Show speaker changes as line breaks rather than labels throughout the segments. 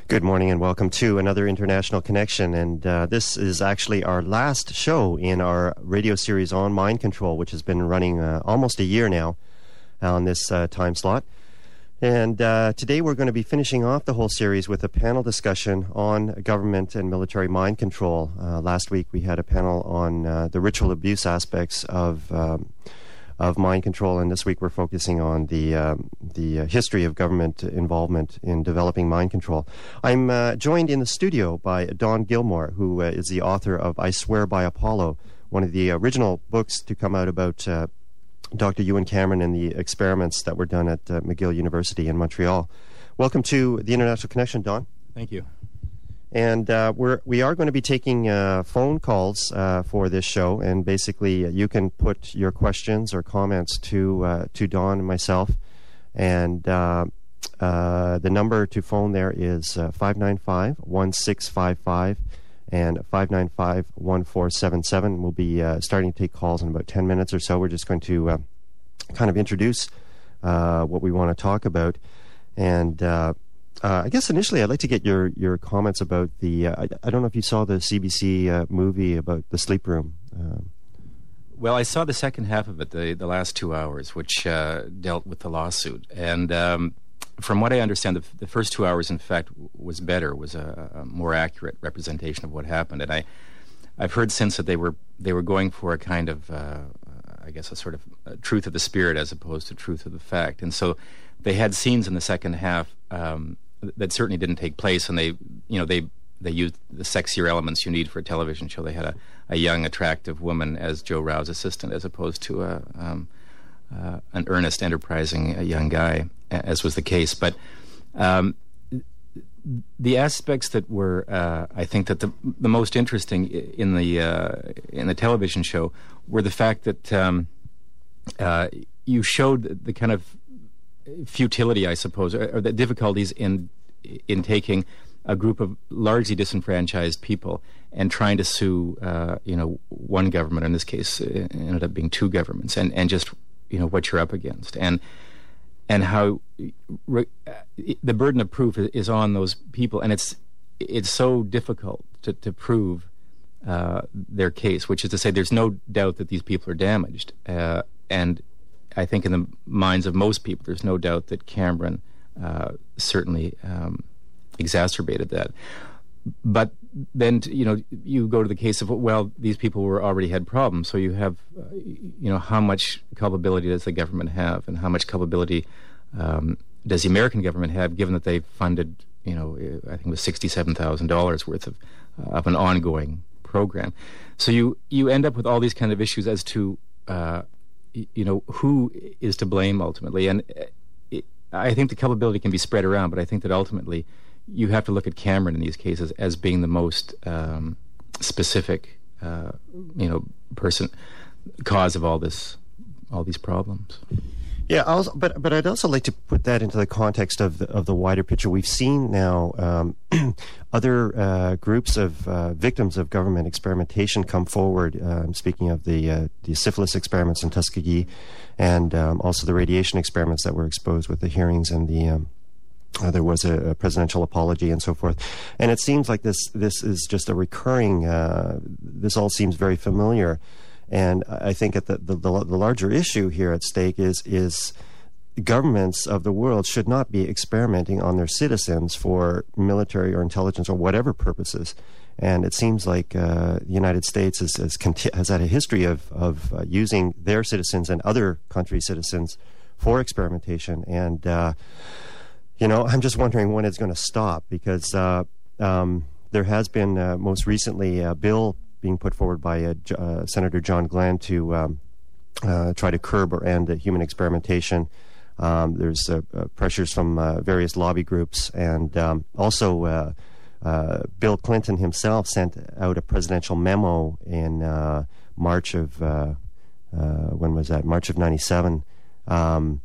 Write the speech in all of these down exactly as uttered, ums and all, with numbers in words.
Good morning and welcome to another International Connection. And uh, this is actually our last show in our radio series on mind control, which has been running uh, almost a year now on this uh, time slot. And uh, today we're going to be finishing off the whole series with a panel discussion on government and military mind control. Uh, last week we had a panel on uh, the ritual abuse aspects of um, of mind control, and this week we're focusing on the um, the uh, history of government involvement in developing mind control. I'm uh, joined in the studio by Don Gilmore, who uh, is the author of I Swear by Apollo, one of the original books to come out about uh, Doctor Ewen Cameron and the experiments that were done at uh, McGill University in Montreal. Welcome to the International Connection, Don.
Thank you.
And uh, we're, we are going to be taking uh, phone calls uh, for this show, and basically uh, you can put your questions or comments to uh, to Don and myself. And uh, uh, the number to phone there is uh, five nine five, one six five five and five nine five, one four seven seven. We'll be uh, starting to take calls in about ten minutes or so. We're just going to uh, kind of introduce uh, what we want to talk about. And uh, Uh, I guess initially I'd like to get your, your comments about the, uh, I, I don't know if you saw the C B C uh, movie about the sleep room. Um,
well, I saw the second half of it, the, the last two hours, which uh, dealt with the lawsuit. And um, from what I understand, the, the first two hours, in fact, was better, was a, a more accurate representation of what happened. And I, I've heard since that they were they were going for a kind of, uh, I guess, a sort of a truth of the spirit as opposed to truth of the fact. And so they had scenes in the second half um, that certainly didn't take place, and they, you know, they they used the sexier elements you need for a television show. They had a, a young, attractive woman as Joe Rao's assistant, as opposed to a um, uh, an earnest, enterprising uh, young guy, as was the case. But um, the aspects that were, uh, I think, that the the most interesting in the uh, in the television show were the fact that um, uh, you showed the kind of futility, I suppose, or, or the difficulties in in taking a group of largely disenfranchised people and trying to sue, uh, you know, one government. In this case, it ended up being two governments, and, and just, you know, what you're up against, and and how re, the burden of proof is on those people, and it's it's so difficult to to prove uh, their case, which is to say, there's no doubt that these people are damaged, uh, and I think in the minds of most people, there's no doubt that Cameron uh, certainly um, exacerbated that. But then, you know, you go to the case of, well, these people were already had problems, so you have, uh, you know, how much culpability does the government have, and how much culpability um, does the American government have, given that they funded, you know, I think it was sixty-seven thousand dollars worth of uh, of an ongoing program. So you you end up with all these kind of issues as to uh, you know, who is to blame ultimately. And it, I think the culpability can be spread around, but I think that ultimately you have to look at Cameron in these cases as being the most um, specific, uh, you know, person, cause of all this, all these problems.
Yeah, I was, but but I'd also like to put that into the context of the, of the wider picture. We've seen now um, other uh, groups of uh, victims of government experimentation come forward. Uh, I'm speaking of the uh, the syphilis experiments in Tuskegee, and um, also the radiation experiments that were exposed with the hearings, and the um, uh, there was a, a presidential apology and so forth. And it seems like this this is just a recurring. Uh, this all seems very familiar. And I think that the, the, the larger issue here at stake is is governments of the world should not be experimenting on their citizens for military or intelligence or whatever purposes. And it seems like uh, the United States is, is conti- has had a history of, of uh, using their citizens and other countries' citizens for experimentation. And, uh, you know, I'm just wondering when it's going to stop, because uh, um, there has been uh, most recently a bill being put forward by uh, uh, Senator John Glenn to um, uh, try to curb or end uh, human experimentation. Um, there's uh, uh, pressures from uh, various lobby groups, and um, also uh, uh, Bill Clinton himself sent out a presidential memo in uh, March of, uh, uh, when was that? March of ninety-seven, um,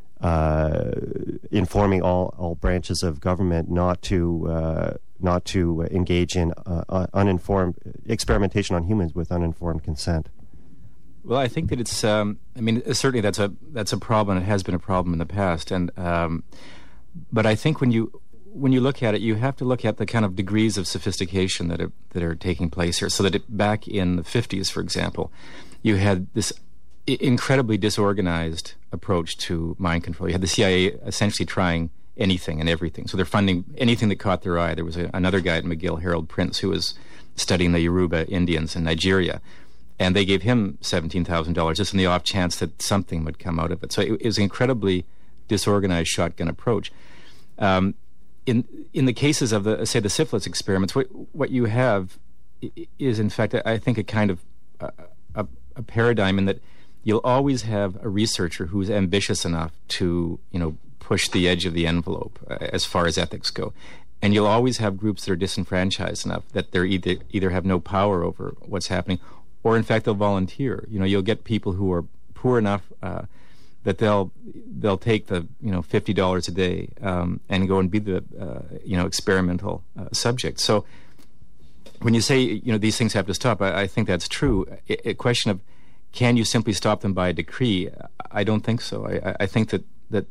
uh, informing all, all branches of government not to uh, not to engage in uh, uninformed experimentation on humans with uninformed consent.
Well, I think that it's. Um, I mean, certainly that's a that's a problem. It has been a problem in the past, and um, but I think when you when you look at it, you have to look at the kind of degrees of sophistication that are that are taking place here. So that it, back in the fifties, for example, you had this I- incredibly disorganized approach to mind control. You had the C I A essentially trying anything and everything. So they're funding anything that caught their eye. There was a, another guy at McGill, Harold Prince, who was studying the Yoruba Indians in Nigeria, and they gave him seventeen thousand dollars just on the off chance that something would come out of it. So it, it was an incredibly disorganized shotgun approach. Um, in in the cases of the say the syphilis experiments, what what you have is in fact I think a kind of uh, a, a paradigm in that you'll always have a researcher who's ambitious enough to you know push the edge of the envelope uh, as far as ethics go. And you'll always have groups that are disenfranchised enough that they're either either have no power over what's happening, or in fact they'll volunteer. You know, you'll get people who are poor enough uh, that they'll they'll take the you know fifty dollars a day um, and go and be the uh, you know experimental uh, subject. So when you say you know these things have to stop, I, I think that's true. A, a question of can you simply stop them by a decree? I don't think so. I, I think that that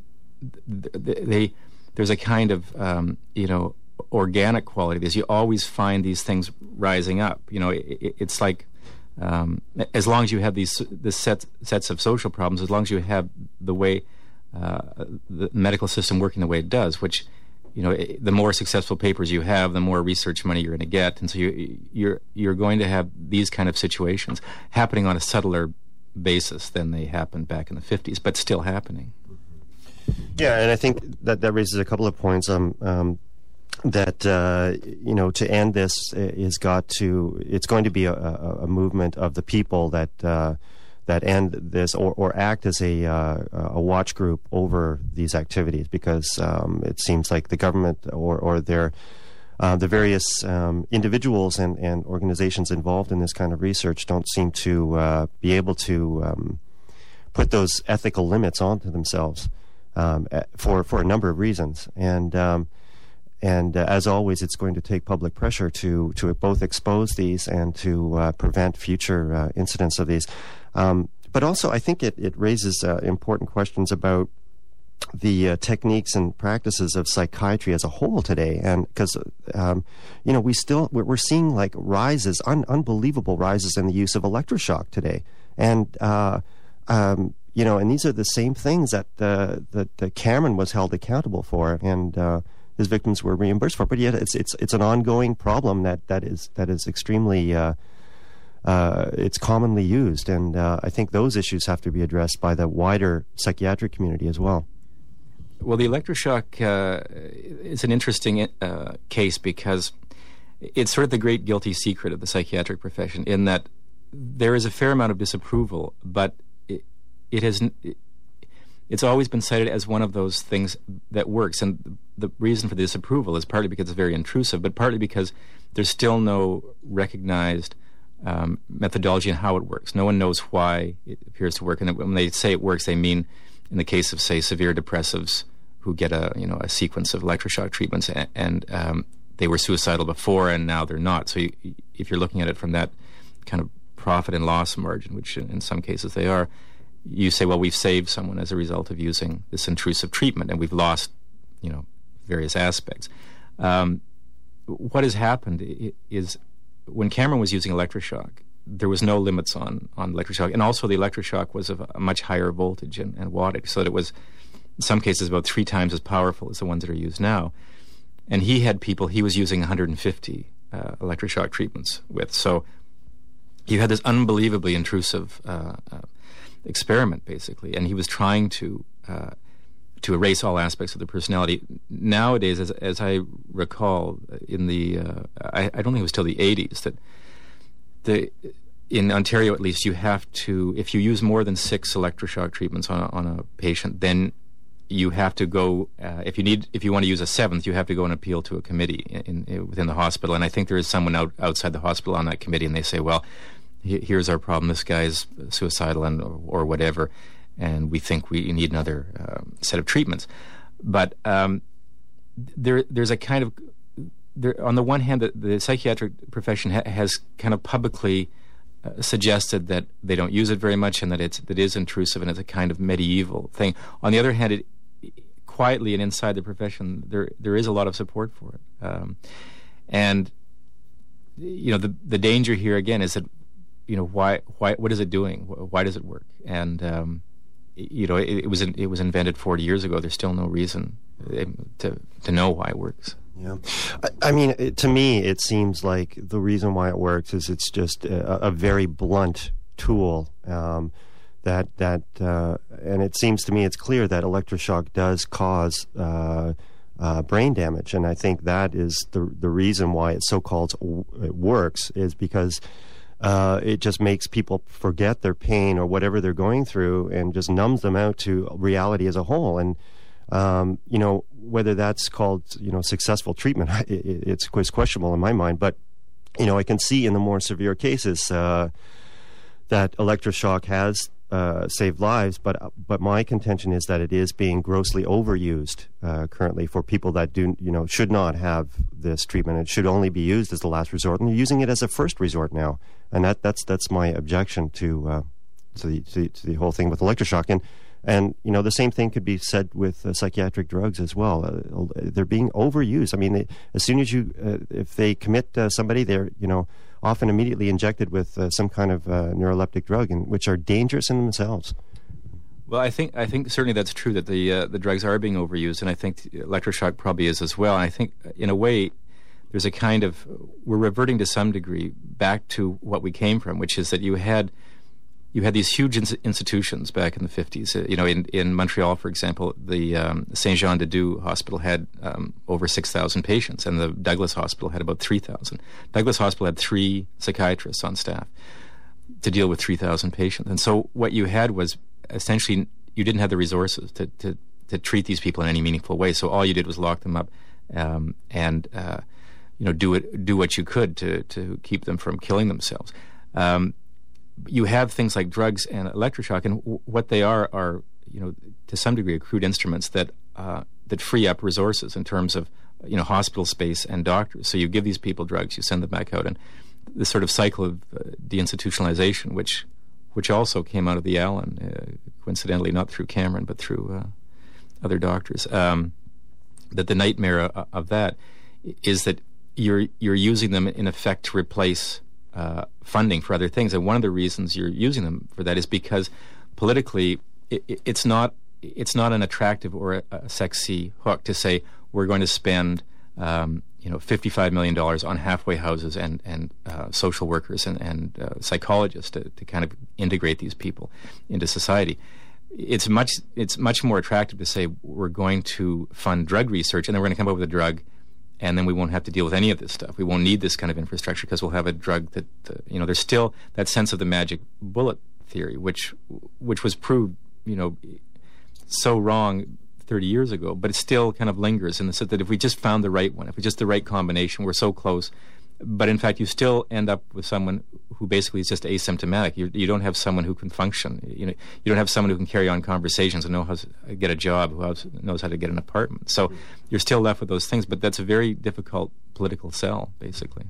they there's a kind of um, you know organic quality to this. You always find these things rising up. You know, it, it's like um, as long as you have these this sets sets of social problems, as long as you have the way uh, the medical system working the way it does, which you know, the more successful papers you have, the more research money you're going to get, and so you, you're you're going to have these kind of situations happening on a subtler basis than they happened back in the fifties, but still happening.
Yeah, and I think that that raises a couple of points. Um, um, that uh, you know, to end this is got to. It's going to be a, a, a movement of the people that uh, that end this, or, or act as a uh, a watch group over these activities, because um, it seems like the government or or their uh, the various um, individuals and, and organizations involved in this kind of research don't seem to uh, be able to um, put those ethical limits onto themselves. Um, for for a number of reasons, and um, and uh, as always, it's going to take public pressure to to both expose these and to uh, prevent future uh, incidents of these. Um, but also, I think it it raises uh, important questions about the uh, techniques and practices of psychiatry as a whole today, and because um, you know we still we're, we're seeing like rises, un- unbelievable rises in the use of electroshock today, and. Uh, um, You know, and these are the same things that uh, that, that Cameron was held accountable for, and uh, his victims were reimbursed for. But yet, it's it's it's an ongoing problem that, that is that is extremely uh, uh, it's commonly used, and uh, I think those issues have to be addressed by the wider psychiatric community as well.
Well, the electroshock uh, is an interesting uh, case because it's sort of the great guilty secret of the psychiatric profession, in that there is a fair amount of disapproval, but It has. It's always been cited as one of those things that works, and the reason for the disapproval is partly because it's very intrusive, but partly because there's still no recognized um, methodology in how it works. No one knows why it appears to work, and when they say it works, they mean, in the case of, say, severe depressives who get a you know a sequence of electroshock treatments, and, and um, they were suicidal before, and now they're not. So, you, if you're looking at it from that kind of profit and loss margin, which in, in some cases they are. You say, well, we've saved someone as a result of using this intrusive treatment, and we've lost, you know, various aspects. Um, what has happened is when Cameron was using electroshock, there was no limits on, on electroshock, and also the electroshock was of a much higher voltage and, and wattage, so that it was, in some cases, about three times as powerful as the ones that are used now. And he had people he was using one hundred fifty uh, electroshock treatments with. So you had this unbelievably intrusive uh, uh, experiment, basically, and he was trying to uh, to erase all aspects of the personality. Nowadays, as as I recall, in the uh, I, I don't think it was till the eighties that the in Ontario, at least, you have to, if you use more than six electroshock treatments on a, on a patient, then you have to go. Uh, if you need, if you want to use a seventh, you have to go and appeal to a committee in, in, within the hospital. And I think there is someone out, outside the hospital on that committee, and they say, well, here's our problem, this guy's suicidal and or, or whatever, and we think we need another uh, set of treatments. But um, there, there's a kind of, there, on the one hand, the, the psychiatric profession ha- has kind of publicly uh, suggested that they don't use it very much and that it's, that it is intrusive and it's a kind of medieval thing. On the other hand, it, quietly and inside the profession, there there is a lot of support for it. Um, and you know, the the danger here again is that, you know, why why what is it doing? Why does it work? And um, you know, it, it was in, it was invented forty years ago. There's still no reason to to know why it works.
Yeah, I, I mean, it, to me, it seems like the reason why it works is it's just a, a very blunt tool. Um, that that uh, and it seems to me it's clear that electroshock does cause uh, uh, brain damage, and I think that is the the reason why it so-called it works is because uh, it just makes people forget their pain or whatever they're going through and just numbs them out to reality as a whole. And um, you know, whether that's called, you know, successful treatment, it, it's it's questionable in my mind. But you know, I can see in the more severe cases uh, that electroshock has Uh, save lives, but but my contention is that it is being grossly overused uh, currently for people that do you know should not have this treatment. It should only be used as the last resort, and they're using it as a first resort now, and that that's that's my objection to uh, to, the, to, to the whole thing with electroshock. And and you know the same thing could be said with uh, psychiatric drugs as well. Uh, they're being overused. I mean, they, as soon as you uh, if they commit uh, somebody, they're you know. often immediately injected with uh, some kind of uh, neuroleptic drug, and which are dangerous in themselves.
Well, I think I think certainly that's true that the uh, the drugs are being overused, and I think electroshock probably is as well. And I think in a way, there's a kind of we're reverting to some degree back to what we came from, which is that you had you had these huge ins- institutions back in the fifties. Uh, you know, in, in Montreal, for example, the um, Saint Jean de Dieu Hospital had um, over six thousand patients, and the Douglas Hospital had about three thousand. Douglas Hospital had three psychiatrists on staff to deal with three thousand patients. And so what you had was essentially you didn't have the resources to, to, to treat these people in any meaningful way. So all you did was lock them up um, and uh, you know do it do what you could to, to keep them from killing themselves. Um, You have things like drugs and electroshock, and w- what they are are, you know, to some degree, crude instruments that uh, that free up resources in terms of, you know, hospital space and doctors. So you give these people drugs, you send them back out, and this sort of cycle of uh, deinstitutionalization, which which also came out of the Allen, uh, coincidentally, not through Cameron but through uh, other doctors. Um, that the nightmare of, of that is that you're you're using them in effect to replace Uh, funding for other things, and one of the reasons you're using them for that is because politically it, it, it's not it's not an attractive or a, a sexy hook to say we're going to spend um, you know fifty-five million dollars on halfway houses and and uh, social workers and and uh, psychologists to, to kind of integrate these people into society. It's much it's much more attractive to say we're going to fund drug research, and then we're going to come up with a drug, and then we won't have to deal with any of this stuff. We won't need this kind of infrastructure because we'll have a drug that, uh, you know, there's still that sense of the magic bullet theory, which which was proved, you know, so wrong thirty years ago, but it still kind of lingers in the sense that if we just found the right one, if we just the right combination, we're so close. But in fact, you still end up with someone who basically is just asymptomatic. You, you don't have someone who can function. You know, you don't have someone who can carry on conversations and know how to get a job, who knows how to get an apartment. So you're still left with those things. But that's a very difficult political sell, basically.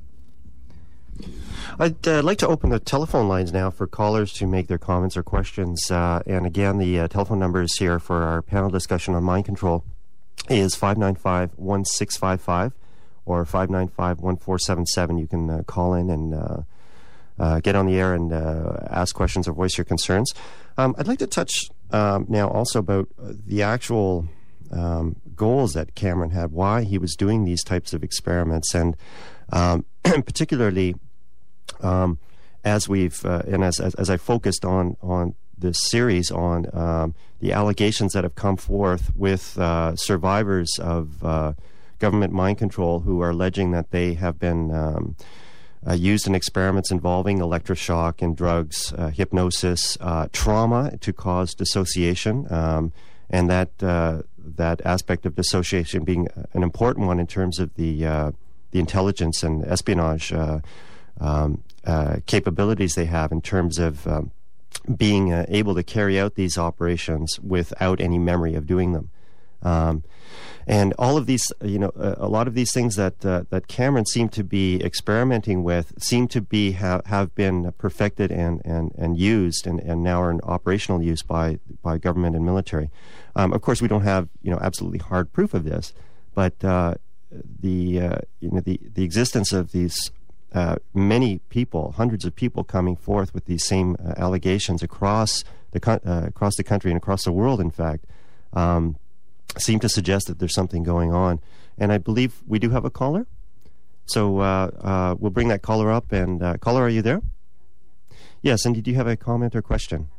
I'd uh, like to open the telephone lines now for callers to make their comments or questions. Uh, and again, the uh, telephone numbers here for our panel discussion on mind control is five nine five, one six five five or five nine five, one four seven seven. You can uh, call in and uh, uh, get on the air and uh, ask questions or voice your concerns. Um, I'd like to touch um, now also about the actual um, goals that Cameron had, why he was doing these types of experiments, and um, particularly um, as we've uh, and as, as as I focused on on this series on um, the allegations that have come forth with uh, survivors of uh, government mind control who are alleging that they have been um, uh, used in experiments involving electroshock and drugs, uh, hypnosis, uh, trauma to cause dissociation, um, and that uh, that aspect of dissociation being an important one in terms of the uh, the intelligence and espionage uh, um, uh, capabilities they have in terms of um, being uh, able to carry out these operations without any memory of doing them. Um, and all of these, you know, a, a lot of these things that uh, that Cameron seemed to be experimenting with seem to be ha- have been perfected and and, and used and, and now are in operational use by by government and military. Um, of course, we don't have, you know, absolutely hard proof of this, but uh, the uh, you know the the existence of these uh, many people, hundreds of people coming forth with these same uh, allegations across the co- uh, across the country and across the world, in fact, um, seem to suggest that there's something going on. And I believe we do have a caller, so uh, uh, we'll bring that caller up. And uh, caller, are you there? Yes. And did you have a comment or question?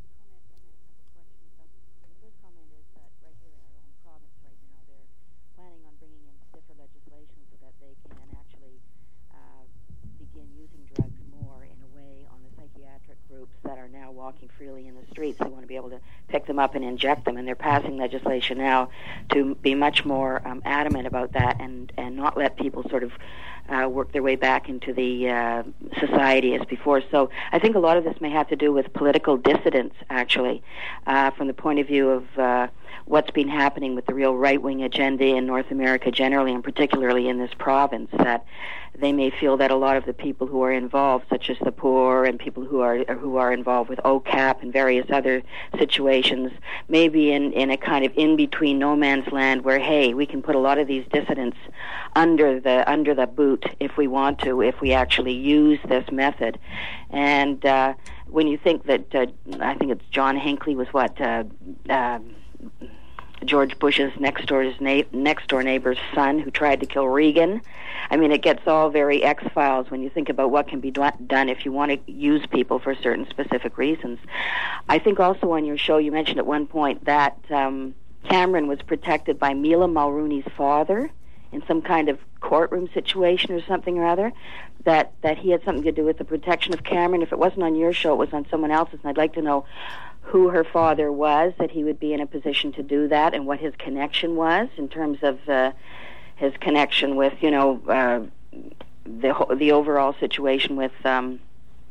Walking freely in the streets. They want to be able to pick them up and inject them, and they're passing legislation now to be much more um, adamant about that and, and not let people sort of uh, work their way back into the uh, society as before. So I think a lot of this may have to do with political dissidence, actually, uh, from the point of view of uh, what's been happening with the real right-wing agenda in North America generally, and particularly in this province, that they may feel that a lot of the people who are involved, such as the poor and people who are who are involved with O C A P and various other situations, may be in, in a kind of in-between no man's land where, hey, we can put a lot of these dissidents under the under the boot if we want to, if we actually use this method. And uh, when you think that, uh, I think it's John Hinckley was what, uh, uh, George Bush's next door's na- next door neighbor's son who tried to kill Reagan. I mean, it gets all very X-Files when you think about what can be do- done if you want to use people for certain specific reasons. I think also on your show you mentioned at one point that um, Cameron was protected by Mila Mulrooney's father in some kind of courtroom situation or something or other, that, that he had something to do with the protection of Cameron. If it wasn't on your show, it was on someone else's, and I'd like to know who her father was, that he would be in a position to do that, and what his connection was in terms of uh, his connection with, you know, uh, the the overall situation with um,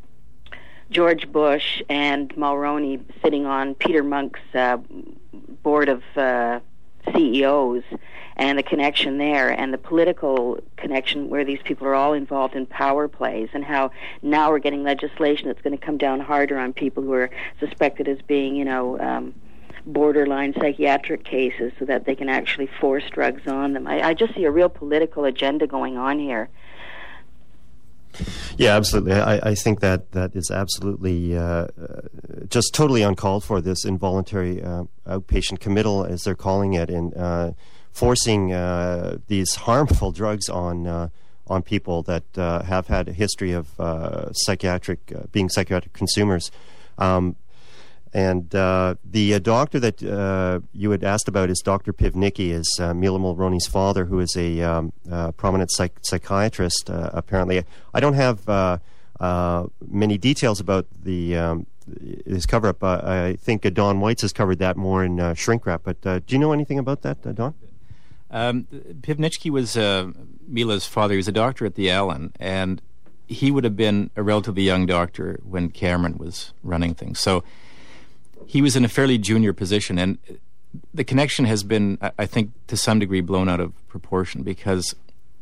George Bush and Mulroney sitting on Peter Monk's uh, board of uh, C E Os, and the connection there, and the political connection where these people are all involved in power plays, and how now we're getting legislation that's going to come down harder on people who are suspected as being, you know, um, borderline psychiatric cases, so that they can actually force drugs on them. I, I just see a real political agenda going on here.
Yeah, absolutely. I, I think that that is absolutely uh, just totally uncalled for, this involuntary uh, outpatient committal, as they're calling it, and uh, forcing uh, these harmful drugs on uh, on people that uh, have had a history of uh, psychiatric, uh, being psychiatric consumers. Um, and uh, the uh, doctor that uh, you had asked about is Doctor Pivnicki, is uh, Mila Mulroney's father, who is a um, uh, prominent psych- psychiatrist, uh, apparently. I don't have uh, uh, many details about the um, his cover-up. Uh, I think uh, Don Weitz has covered that more in uh, Shrink Wrap. But uh, do you know anything about that, uh, Don?
Um, Pivnicki was uh, Mila's father. He was a doctor at the Allen, and he would have been a relatively young doctor when Cameron was running things. So he was in a fairly junior position, and the connection has been, I think, to some degree blown out of proportion, because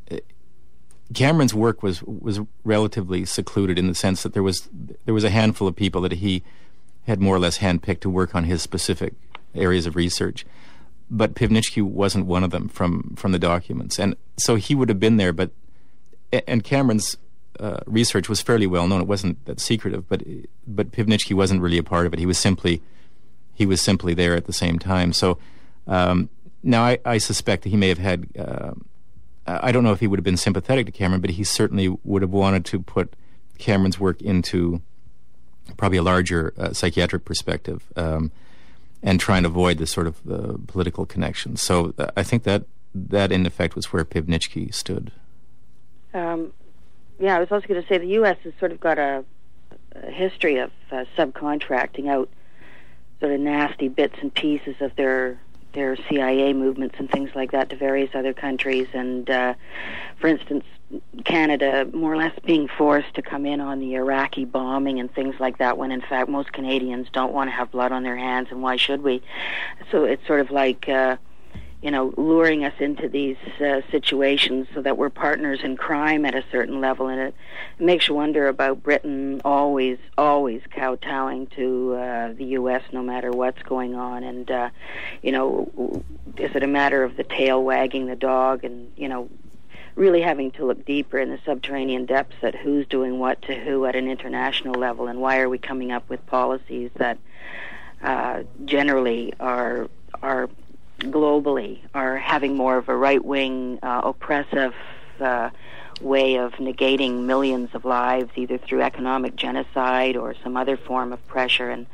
Cameron's work was was relatively secluded in the sense that there was there was a handful of people that he had more or less handpicked to work on his specific areas of research. But Pivnicki wasn't one of them from, from the documents. And so he would have been there, but and Cameron's uh, research was fairly well known. It wasn't that secretive, but but Pivnicki wasn't really a part of it. He was simply he was simply there at the same time. So um, now I, I suspect that he may have had uh, I don't know if he would have been sympathetic to Cameron, but he certainly would have wanted to put Cameron's work into probably a larger uh, psychiatric perspective, um, and try and avoid this sort of uh, political connection. So uh, I think that that in effect was where Pivnicki stood.
Um, yeah, I was also going to say the U S has sort of got a, a history of uh, subcontracting out sort of nasty bits and pieces of their their C I A movements and things like that to various other countries. And uh, for instance, Canada more or less being forced to come in on the Iraqi bombing and things like that, when in fact most Canadians don't want to have blood on their hands, and why should we? So it's sort of like uh, you know, luring us into these uh, situations so that we're partners in crime at a certain level. And it, it makes you wonder about Britain always, always kowtowing to uh, the U S no matter what's going on. And, uh, you know, is it a matter of the tail wagging the dog and, you know, really having to look deeper in the subterranean depths at who's doing what to who at an international level, and why are we coming up with policies that uh, generally are are globally are having more of a right-wing uh, oppressive uh, way of negating millions of lives, either through economic genocide or some other form of pressure. And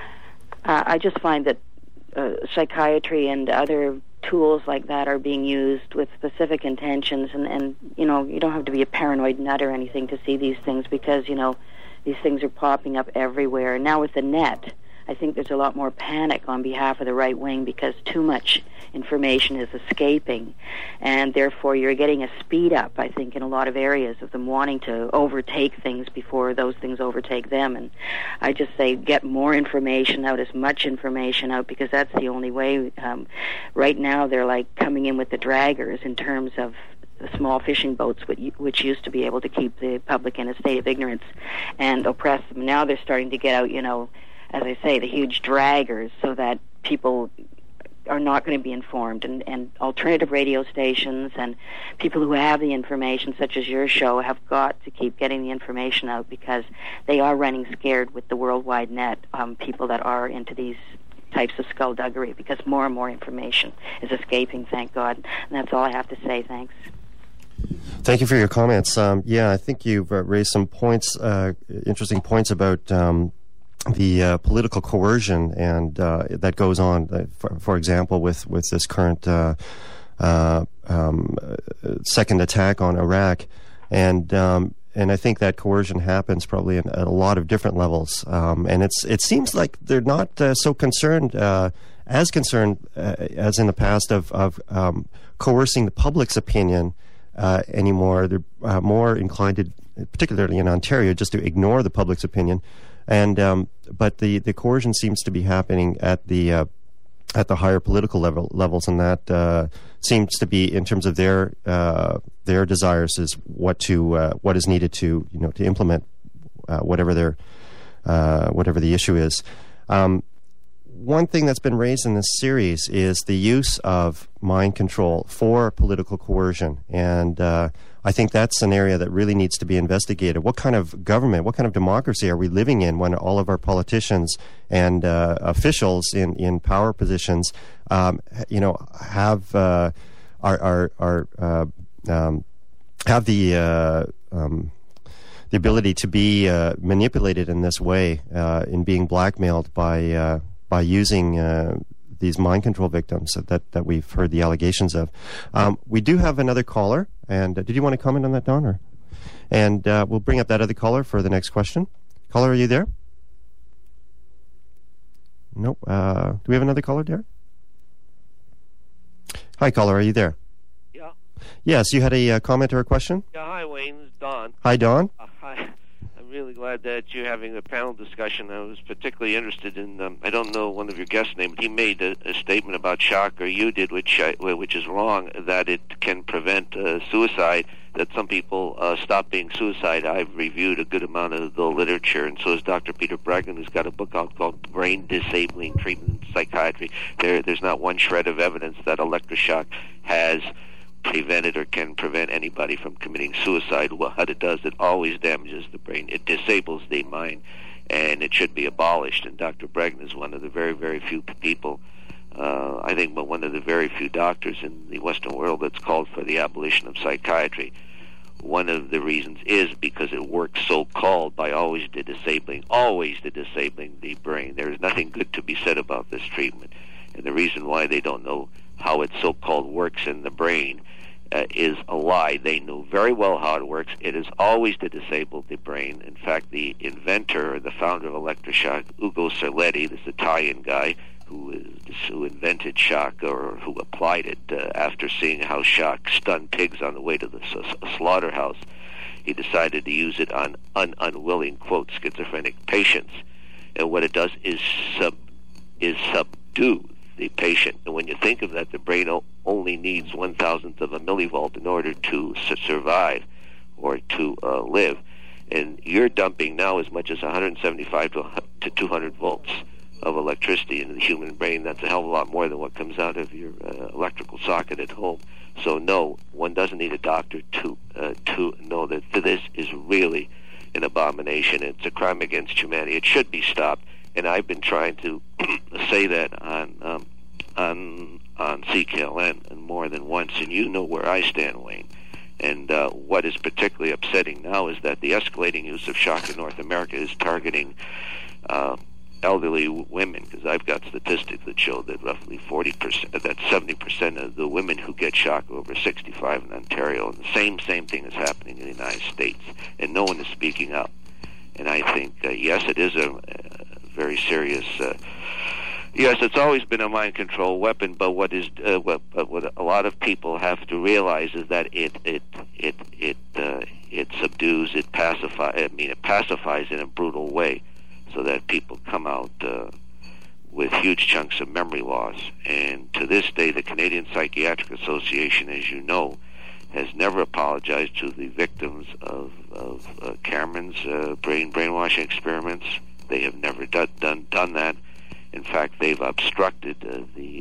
uh, I just find that uh, psychiatry and other tools like that are being used with specific intentions, and, and, you know, you don't have to be a paranoid nut or anything to see these things, because, you know, these things are popping up everywhere. And now with the net, I think there's a lot more panic on behalf of the right wing because too much information is escaping, and therefore you're getting a speed up, I think, in a lot of areas of them wanting to overtake things before those things overtake them. And I just say get more information out, as much information out, because that's the only way. Um, right now they're like coming in with the draggers in terms of the small fishing boats, which used to be able to keep the public in a state of ignorance and oppress them. Now they're starting to get out, you know, as I say, the huge draggers, so that people are not going to be informed. And, and alternative radio stations and people who have the information, such as your show, have got to keep getting the information out, because they are running scared with the worldwide net, um, people that are into these types of skullduggery, because more and more information is escaping, thank God. And that's all I have to say. Thanks.
Thank you for your comments. Um, yeah, I think you've uh, raised some points, uh, interesting points about um, the uh, political coercion and uh, that goes on, uh, for, for example, with, with this current uh, uh, um, second attack on Iraq. And um, and I think that coercion happens probably in, at a lot of different levels. Um, and it's it seems like they're not uh, so concerned, uh, as concerned uh, as in the past of, of um, coercing the public's opinion uh, anymore. They're uh, more inclined to, particularly in Ontario, just to ignore the public's opinion. And um, but the, the coercion seems to be happening at the uh, at the higher political level levels, and that uh, seems to be, in terms of their uh, their desires, is what to uh, what is needed to you know to implement uh, whatever their uh, whatever the issue is. Um, one thing that's been raised in this series is the use of mind control for political coercion, and uh, I think that's an area that really needs to be investigated. What kind of government, what kind of democracy are we living in when all of our politicians and uh, officials in, in power positions, um, you know, have uh, are are, are uh, um, have the uh, um, the ability to be uh, manipulated in this way, uh, in being blackmailed by uh, by using uh, these mind control victims that, that we've heard the allegations of. Um, we do have another caller, and uh, did you want to comment on that, Don? Or? And uh, we'll bring up that other caller for the next question. Caller, are you there? Nope. Uh, do we have another caller there? Hi, caller, are you there?
Yeah.
Yes, you had a uh, comment or a question?
Yeah, hi, Wayne. This is Don.
Hi, Don.
Uh, hi. I'm really glad that you're having a panel discussion. I was particularly interested in, um, I don't know one of your guests' name, but he made a, a statement about shock, or you did, which I, which is wrong, that it can prevent uh, suicide, that some people uh, stop being suicide. I've reviewed a good amount of the literature, and so has Doctor Peter Bregman, who's got a book out called Brain Disabling Treatment in Psychiatry. There, there's not one shred of evidence that electroshock has prevented or can prevent anybody from committing suicide. What it does, it always damages the brain. It disables the mind, and it should be abolished. And Doctor Bregman is one of the very, very few people, uh, I think, but one of the very few doctors in the Western world that's called for the abolition of psychiatry. One of the reasons is because it works so-called by always the disabling, always the disabling the brain. There is nothing good to be said about this treatment. And the reason why they don't know how it so-called works in the brain uh, is a lie. They know very well how it works. It is always to disable the brain. In fact, the inventor or the founder of electroshock, Ugo Cerletti, this Italian guy who is, who invented shock, or who applied it uh, after seeing how shock stunned pigs on the way to the s- slaughterhouse, he decided to use it on un- unwilling, quote, schizophrenic patients. And what it does is sub is subdue the patient. And when you think of that, the brain o- only needs one thousandth of a millivolt in order to su- survive or to uh, live. And you're dumping now as much as one hundred seventy-five to two hundred volts of electricity into the human brain. That's a hell of a lot more than what comes out of your uh, electrical socket at home. So no, one doesn't need a doctor to uh, to know that this is really an abomination. It's a crime against humanity. It should be stopped. And I've been trying to say that on um, on on C K L N and more than once. And you know where I stand, Wayne. And uh, what is particularly upsetting now is that the escalating use of shock in North America is targeting uh, elderly w- women, because I've got statistics that show that roughly forty percent, that seventy percent of the women who get shock are over sixty-five in Ontario, and the same same thing is happening in the United States, and no one is speaking up. And I think, uh, yes, it is a, a very serious. Uh, yes, it's always been a mind control weapon, but what is uh, what, but what a lot of people have to realize is that it it it it uh, it subdues, it pacifies. I mean, it pacifies in a brutal way, so that people come out uh, with huge chunks of memory loss. And to this day, the Canadian Psychiatric Association, as you know, has never apologized to the victims of, of uh, Cameron's uh, brain brainwashing experiments. They have never done done, done that. In fact, they've obstructed uh, the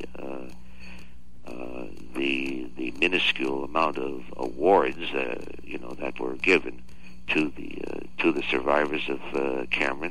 uh, uh, the the minuscule amount of awards, uh, you know, that were given to the uh, to the survivors of uh, Cameron.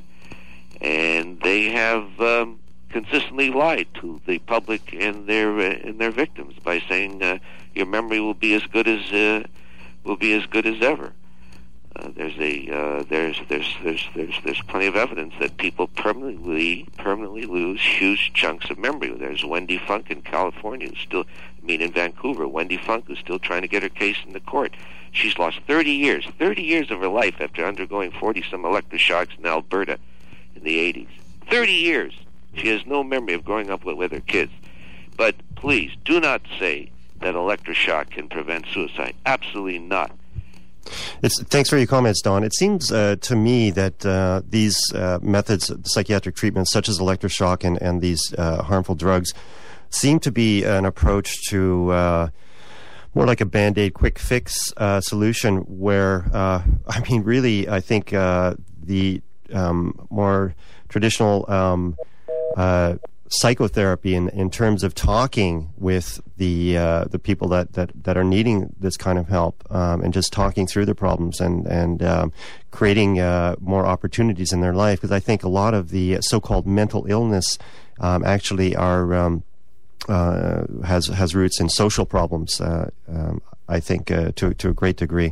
And they have um, consistently lied to the public and their uh, and their victims by saying uh, your memory will be as good as uh, will be as good as ever. Uh, there's a uh, there's there's there's there's there's plenty of evidence that people permanently permanently lose huge chunks of memory. There's Wendy Funk in California, who's still, I mean in Vancouver, Wendy Funk, who's still trying to get her case in the court. She's lost thirty years, thirty years of her life after undergoing forty some electroshocks in Alberta in the eighties. thirty years. She has no memory of growing up with, with her kids. But please, do not say that electroshock can prevent suicide. Absolutely not.
It's, thanks for your comments, Don. It seems uh, to me that uh, these uh, methods, psychiatric treatments such as electroshock and, and these uh, harmful drugs, seem to be an approach to uh, more like a Band-Aid quick fix uh, solution where, uh, I mean, really, I think uh, the um, more traditional um, uh, psychotherapy in, in terms of talking with the uh, the people that, that, that are needing this kind of help um, and just talking through the problems and and um, creating uh, more opportunities in their life, because I think a lot of the so-called mental illness um, actually are um, uh, has has roots in social problems. Uh, um, I think uh, to to a great degree.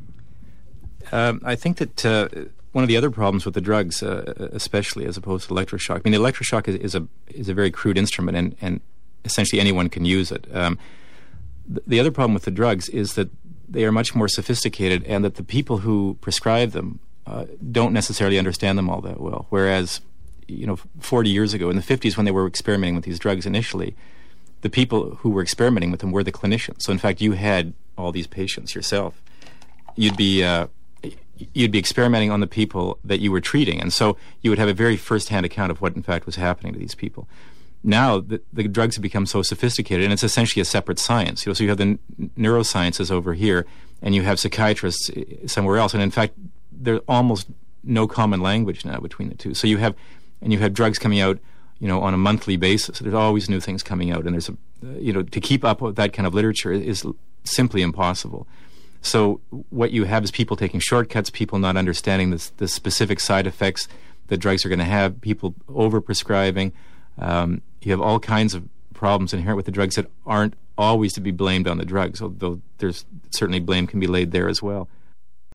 Um, I think that. Uh, One of the other problems with the drugs, uh, especially as opposed to electroshock, I mean, the electroshock is, is a is a very crude instrument, and, and essentially anyone can use it. Um, th- the other problem with the drugs is that they are much more sophisticated, and that the people who prescribe them uh, don't necessarily understand them all that well. Whereas, you know, forty years ago, in the fifties, when they were experimenting with these drugs initially, the people who were experimenting with them were the clinicians. So, in fact, you had all these patients yourself. You'd be uh, you'd be experimenting on the people that you were treating, and so you would have a very first-hand account of what in fact was happening to these people. Now the, the drugs have become so sophisticated, and it's essentially a separate science. You know, so you have the n- neurosciences over here, and you have psychiatrists somewhere else, and in fact there's almost no common language now between the two. So you have, and you have drugs coming out, you know, on a monthly basis. There's always new things coming out, and there's a, you know, to keep up with that kind of literature is simply impossible. So what you have is people taking shortcuts, people not understanding the, the specific side effects that drugs are going to have, people over-prescribing. Um, you have all kinds of problems inherent with the drugs that aren't always to be blamed on the drugs, although there's certainly blame can be laid there as well.